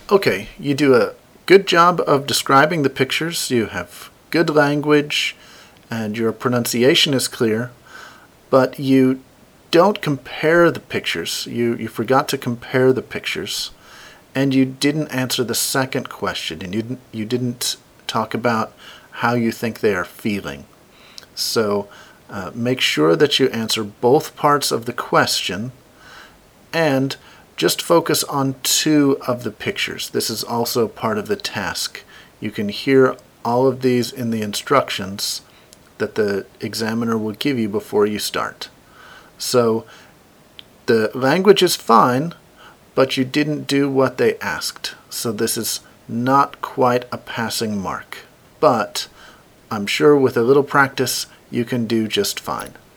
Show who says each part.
Speaker 1: Okay, you do a good job of describing the pictures. You have good language and your pronunciation is clear, but you don't compare the pictures. You forgot to compare the pictures, and you didn't answer the second question, and you didn't talk about how you think they are feeling. So make sure that you answer both parts of the question, and just focus on two of the pictures. This is also part of the task. You can hear all of these in the instructions that the examiner will give you before you start. So the language is fine, but you didn't do what they asked. So this is not quite a passing mark. But I'm sure with a little practice, you can do just fine.